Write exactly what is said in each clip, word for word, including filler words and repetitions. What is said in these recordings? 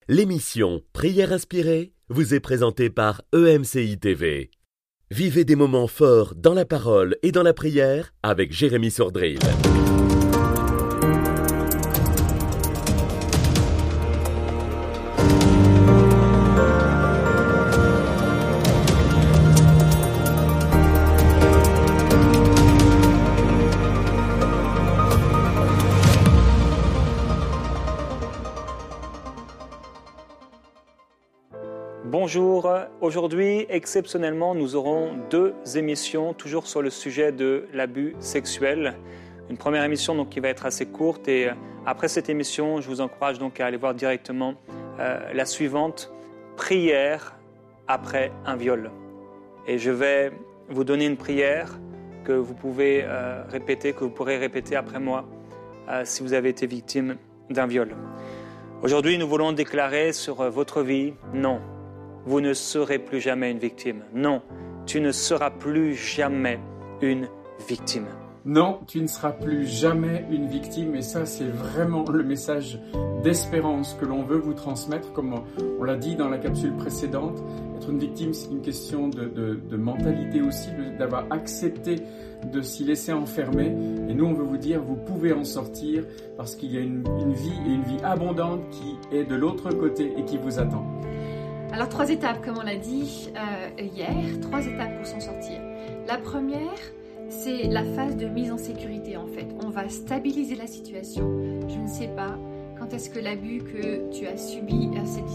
L'émission Prière inspirée vous est présentée par E M C I T V. Vivez des moments forts dans la parole et dans la prière avec Jérémy Sordrill. Bonjour, aujourd'hui exceptionnellement nous aurons deux émissions toujours sur le sujet de l'abus sexuel. Une première émission donc, qui va être assez courte et après cette émission je vous encourage donc à aller voir directement euh, la suivante, prière après un viol. Et je vais vous donner une prière que vous pouvez euh, répéter, que vous pourrez répéter après moi euh, si vous avez été victime d'un viol. Aujourd'hui nous voulons déclarer sur votre vie, non. Vous ne serez plus jamais une victime. Non, tu ne seras plus jamais une victime. Non, tu ne seras plus jamais une victime. Et ça, c'est vraiment le message d'espérance que l'on veut vous transmettre. Comme on l'a dit dans la capsule précédente, être une victime, c'est une question de, de, de mentalité aussi, de, d'avoir accepté de s'y laisser enfermer. Et nous, on veut vous dire, vous pouvez en sortir parce qu'il y a une, une vie et une vie abondante qui est de l'autre côté et qui vous attend. Alors, trois étapes, comme on l'a dit euh, hier, trois étapes pour s'en sortir. La première, c'est la phase de mise en sécurité, en fait. On va stabiliser la situation. Je ne sais pas quand est-ce que l'abus que tu as subi,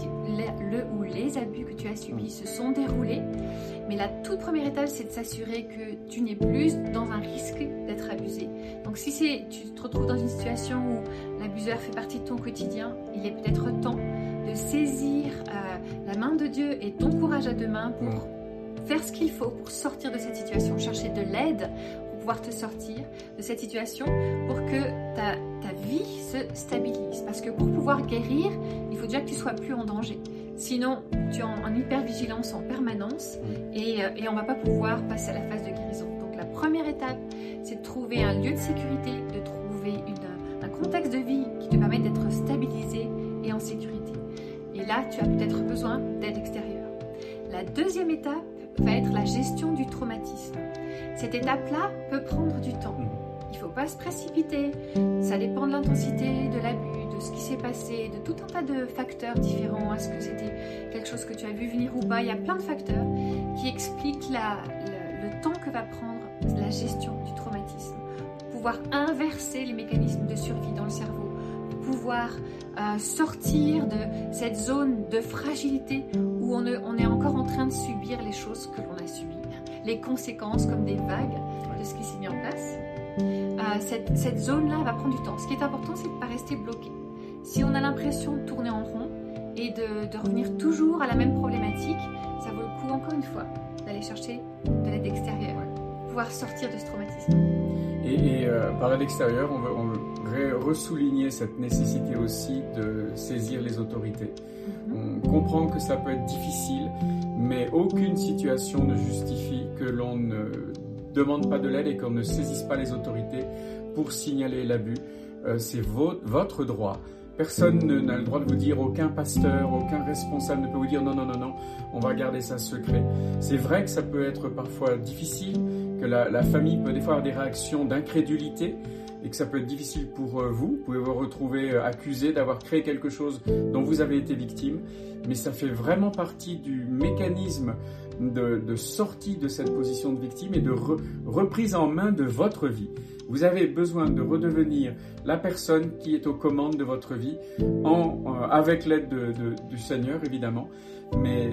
le, le ou les abus que tu as subis se sont déroulés. Mais la toute première étape, c'est de s'assurer que tu n'es plus dans un risque d'être abusé. Donc, si c'est, tu te retrouves dans une situation où l'abuseur fait partie de ton quotidien, il est peut-être temps de saisir euh, la main de Dieu et ton courage à deux mains pour mmh. faire ce qu'il faut pour sortir de cette situation, chercher de l'aide pour pouvoir te sortir de cette situation pour que ta, ta vie se stabilise. Parce que pour pouvoir guérir, il faut déjà que tu sois plus en danger. Sinon, tu es en, en hypervigilance en permanence mmh. et, euh, et on ne va pas pouvoir passer à la phase de guérison. Donc la première étape, c'est de trouver un lieu de sécurité, de trouver une, un contexte de vie qui te permet d'être stabilisé et en sécurité. Et là, tu as peut-être besoin d'aide extérieure. La deuxième étape va être la gestion du traumatisme. Cette étape-là peut prendre du temps. Il ne faut pas se précipiter. Ça dépend de l'intensité de l'abus, de ce qui s'est passé, de tout un tas de facteurs différents. Est-ce que c'était quelque chose que tu as vu venir ou pas? Il y a plein de facteurs qui expliquent la, le, le temps que va prendre la gestion du traumatisme. Pour pouvoir inverser les mécanismes de survie dans le cerveau. Pouvoir euh, sortir de cette zone de fragilité où on, ne, on est encore en train de subir les choses que l'on a subies, les conséquences comme des vagues de ce qui s'est mis en place. Euh, cette, cette zone-là va prendre du temps. Ce qui est important, c'est de ne pas rester bloqué. Si on a l'impression de tourner en rond et de, de revenir toujours à la même problématique, ça vaut le coup, encore une fois, d'aller chercher de l'aide extérieure, pouvoir sortir de ce traumatisme. Et, et euh, par l'extérieur, on veut, on veut ressouligner cette nécessité aussi de saisir les autorités. Mm-hmm. On comprend que ça peut être difficile, mais aucune situation ne justifie que l'on ne demande pas de l'aide et qu'on ne saisisse pas les autorités pour signaler l'abus. Euh, c'est vo- votre droit. Personne n'a le droit de vous dire, aucun pasteur, aucun responsable ne peut vous dire non, non, non, non, on va garder ça secret. C'est vrai que ça peut être parfois difficile, que la, la famille peut des fois avoir des réactions d'incrédulité et que ça peut être difficile pour vous. Vous pouvez vous retrouver accusé d'avoir créé quelque chose dont vous avez été victime, mais ça fait vraiment partie du mécanisme de, de sortie de cette position de victime et de re, reprise en main de votre vie. Vous avez besoin de redevenir la personne qui est aux commandes de votre vie, en, euh, avec l'aide de, de, du Seigneur évidemment, mais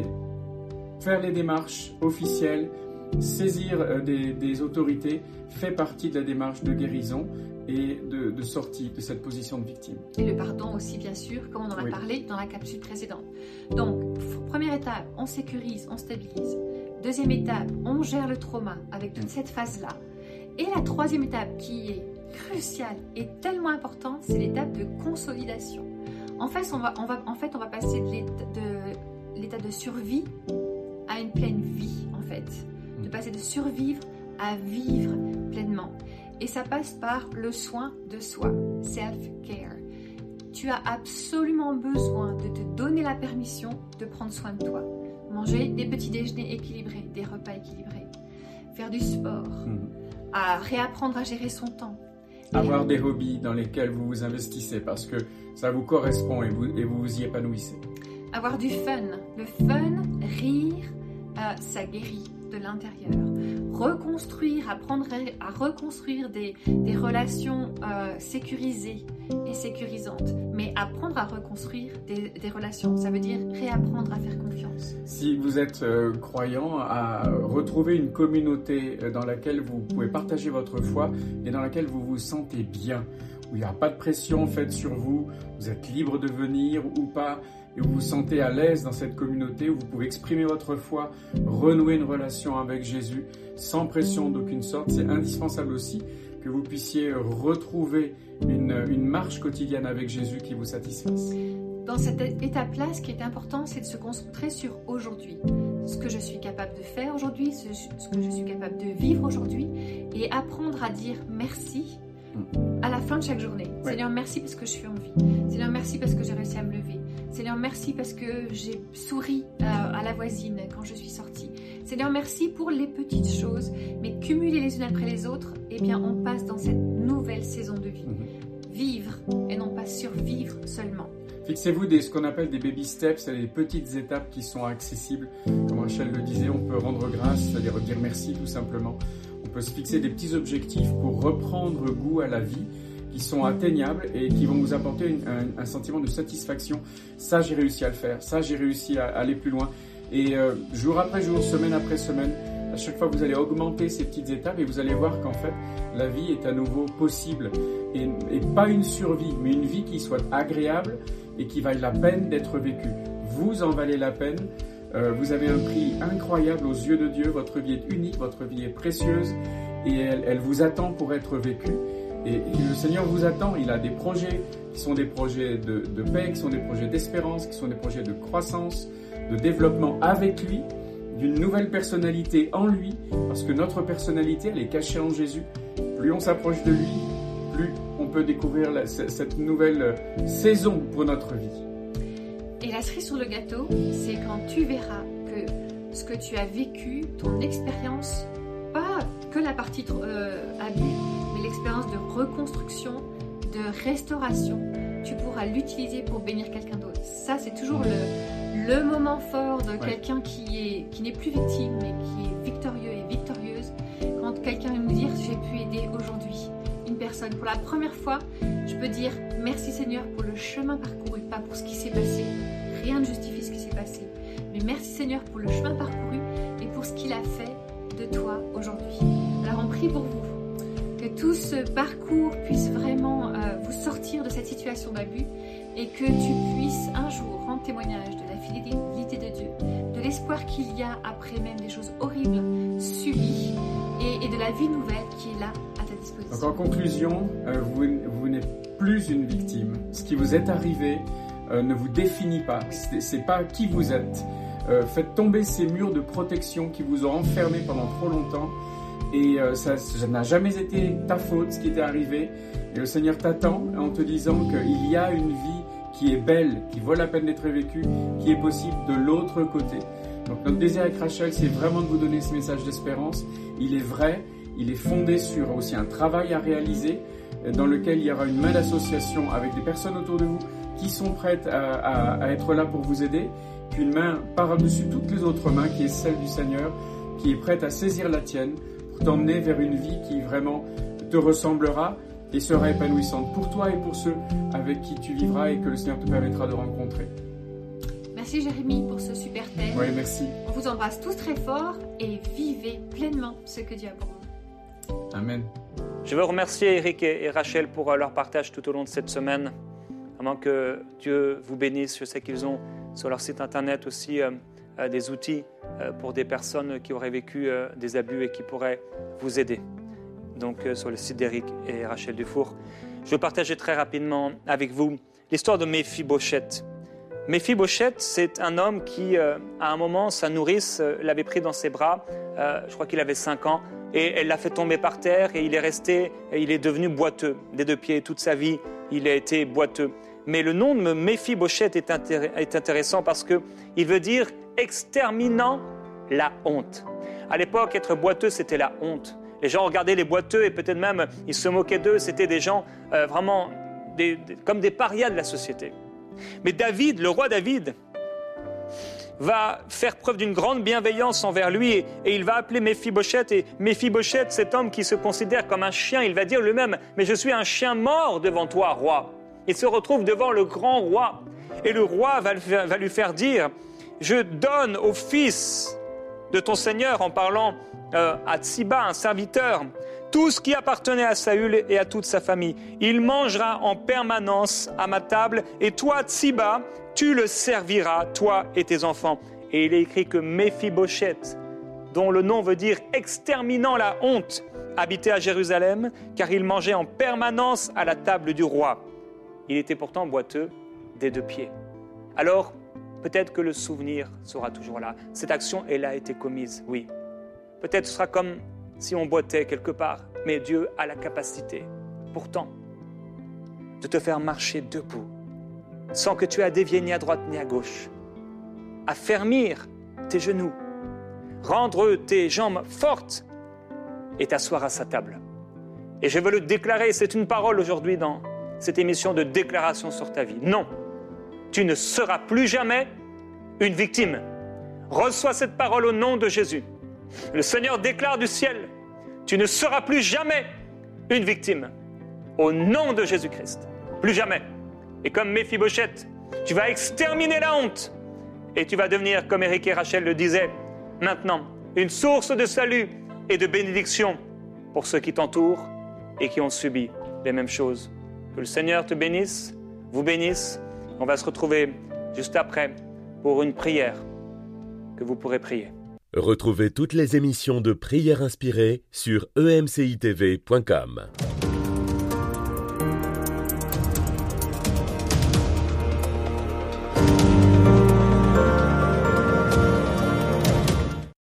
faire les démarches officielles, saisir euh, des, des autorités fait partie de la démarche de guérison et de, de sortie de cette position de victime. Et le pardon aussi, bien sûr, comme on en a oui. parlé dans la capsule précédente. Donc, première étape, on sécurise, on stabilise. Deuxième étape, on gère le trauma avec toute cette phase-là. Et la troisième étape, qui est cruciale et tellement importante, c'est l'étape de consolidation. En fait, on va, on va, en fait, on va passer de l'état de, l'état de survie à une pleine vie, en fait. De passer de survivre à vivre pleinement. Et ça passe par le soin de soi, self-care. Tu as absolument besoin de te donner la permission de prendre soin de toi. Manger des petits déjeuners équilibrés, des repas équilibrés. Faire du sport. Mmh. À réapprendre à gérer son temps. Avoir et... des hobbies dans lesquels vous vous investissez parce que ça vous correspond et vous, et vous vous y épanouissez. Avoir du fun. Le fun, rire, euh, ça guérit de l'intérieur. Reconstruire, apprendre à reconstruire des, des relations euh, sécurisées et sécurisantes. Mais apprendre à reconstruire des, des relations, ça veut dire réapprendre à faire confiance. Si vous êtes euh, croyant, à retrouver une communauté dans laquelle vous pouvez partager votre foi et dans laquelle vous vous sentez bien, où il n'y a pas de pression faite sur vous, vous êtes libre de venir ou pas, et vous vous sentez à l'aise dans cette communauté, où vous pouvez exprimer votre foi, renouer une relation avec Jésus, sans pression d'aucune sorte, c'est indispensable aussi que vous puissiez retrouver une, une marche quotidienne avec Jésus qui vous satisfasse. Dans cette étape-là, ce qui est important, c'est de se concentrer sur aujourd'hui. Ce que je suis capable de faire aujourd'hui, ce, ce que je suis capable de vivre aujourd'hui, et apprendre à dire merci à la fin de chaque journée. Ouais. Seigneur, merci parce que je suis en vie. Seigneur, merci parce que j'ai réussi à me lever. Seigneur, merci parce que j'ai souri euh, à la voisine quand je suis sortie. Seigneur, merci pour les petites choses, mais cumulées les unes après les autres, eh bien, on passe dans cette nouvelle saison de vie. Mm-hmm. Vivre et non pas survivre seulement. Fixez-vous des, ce qu'on appelle des baby steps, c'est des petites étapes qui sont accessibles. Comme Rachel le disait, on peut rendre grâce, c'est-à-dire dire merci tout simplement. On peut se fixer des petits objectifs pour reprendre goût à la vie qui sont atteignables et qui vont vous apporter une, un, un sentiment de satisfaction. Ça, j'ai réussi à le faire. Ça, j'ai réussi à, à aller plus loin. Et euh, jour après jour, semaine après semaine, à chaque fois, vous allez augmenter ces petites étapes et vous allez voir qu'en fait, la vie est à nouveau possible. Et, et pas une survie, mais une vie qui soit agréable et qui vaille la peine d'être vécue. Vous en valez la peine. Euh, vous avez un prix incroyable aux yeux de Dieu. Votre vie est unique, votre vie est précieuse et elle, elle vous attend pour être vécue. Et, et le Seigneur vous attend. Il a des projets qui sont des projets de, de paix, qui sont des projets d'espérance, qui sont des projets de croissance, de développement avec lui, d'une nouvelle personnalité en lui, parce que notre personnalité, elle est cachée en Jésus. Plus on s'approche de lui, plus on peut découvrir la, cette nouvelle saison pour notre vie. Et la cerise sur le gâteau, c'est quand tu verras que ce que tu as vécu, ton expérience, pas que la partie euh, abus, mais l'expérience de reconstruction, de restauration, tu pourras l'utiliser pour bénir quelqu'un d'autre. Ça, c'est toujours le, le moment fort de ouais. quelqu'un qui, est, qui n'est plus victime, mais qui est victorieux et victorieuse. Quand quelqu'un vient nous dire « j'ai pu aider aujourd'hui une personne ». Pour la première fois, je peux dire « merci Seigneur pour le chemin parcouru, pas pour ce qui s'est passé ». Rien ne justifie ce qui s'est passé. Mais merci Seigneur pour le chemin parcouru et pour ce qu'il a fait de toi aujourd'hui. Alors on prie pour vous. Que tout ce parcours puisse vraiment euh, vous sortir de cette situation d'abus et que tu puisses un jour rendre témoignage de la fidélité de Dieu, de l'espoir qu'il y a après même des choses horribles subies et, et de la vie nouvelle qui est là à ta disposition. Donc en conclusion, euh, vous, vous n'êtes plus une victime. Ce qui vous est arrivé Euh, ne vous définit pas, c'est, c'est pas qui vous êtes. Euh, faites tomber ces murs de protection qui vous ont enfermé pendant trop longtemps et euh, ça, ça n'a jamais été ta faute ce qui t'est arrivé et le Seigneur t'attend en te disant qu'il y a une vie qui est belle, qui vaut la peine d'être vécue, qui est possible de l'autre côté. Donc notre désir avec Rachel, c'est vraiment de vous donner ce message d'espérance. Il est vrai, il est fondé sur aussi un travail à réaliser dans lequel il y aura une main d'association avec des personnes autour de vous qui sont prêtes à, à, à être là pour vous aider, qu'une main par-dessus toutes les autres mains, qui est celle du Seigneur, qui est prête à saisir la tienne pour t'emmener vers une vie qui vraiment te ressemblera et sera épanouissante pour toi et pour ceux avec qui tu vivras et que le Seigneur te permettra de rencontrer. Merci Jérémy pour ce super thème. Oui, merci. On vous embrasse tous très fort et vivez pleinement ce que Dieu a pour vous. Amen. Je veux remercier Eric et Rachel pour leur partage tout au long de cette semaine. Vraiment que Dieu vous bénisse. Je sais qu'ils ont sur leur site internet aussi euh, euh, des outils euh, pour des personnes qui auraient vécu euh, des abus et qui pourraient vous aider. Donc euh, sur le site d'Eric et Rachel Dufour. Je vais partager très rapidement avec vous l'histoire de Méphibosheth. Méphibosheth, c'est un homme qui, euh, à un moment, sa nourrice euh, l'avait pris dans ses bras. Euh, je crois qu'il avait cinq ans. Et elle l'a fait tomber par terre et il est resté, et il est devenu boiteux. Des deux pieds, toute sa vie, il a été boiteux. Mais le nom de Méphibosheth est, intér- est intéressant parce qu'il veut dire « exterminant la honte ». À l'époque, être boiteux, c'était la honte. Les gens regardaient les boiteux et peut-être même ils se moquaient d'eux. C'était des gens euh, vraiment des, des, comme des parias de la société. Mais David, le roi David, va faire preuve d'une grande bienveillance envers lui et, et il va appeler Méphibosheth. Et Méphibosheth, cet homme qui se considère comme un chien, il va dire lui-même « Mais je suis un chien mort devant toi, roi ». Il se retrouve devant le grand roi. Et le roi va, va lui faire dire « Je donne au fils de ton Seigneur, en parlant euh, à Tsiba, un serviteur, tout ce qui appartenait à Saül et à toute sa famille. Il mangera en permanence à ma table, et toi, Tsiba, tu le serviras, toi et tes enfants. » Et il est écrit que Méphibosheth, dont le nom veut dire « exterminant la honte », habitait à Jérusalem, car il mangeait en permanence à la table du roi. Il était pourtant boiteux des deux pieds. Alors, peut-être que le souvenir sera toujours là. Cette action, elle a été commise, oui. Peut-être ce sera comme si on boitait quelque part, mais Dieu a la capacité, pourtant, de te faire marcher debout, sans que tu aies à dévier ni à droite ni à gauche, à fermir tes genoux, rendre tes jambes fortes et t'asseoir à sa table. Et je veux le déclarer, c'est une parole aujourd'hui dans cette émission de déclaration sur ta vie. Non, tu ne seras plus jamais une victime. Reçois cette parole au nom de Jésus. Le Seigneur déclare du ciel, tu ne seras plus jamais une victime. Au nom de Jésus-Christ. Plus jamais. Et comme Méphibosheth, tu vas exterminer la honte. Et tu vas devenir, comme Éric et Rachel le disaient, maintenant, une source de salut et de bénédiction pour ceux qui t'entourent et qui ont subi les mêmes choses. Que le Seigneur te bénisse, vous bénisse. On va se retrouver juste après pour une prière que vous pourrez prier. Retrouvez toutes les émissions de Prières inspirées sur e m c i t v point com.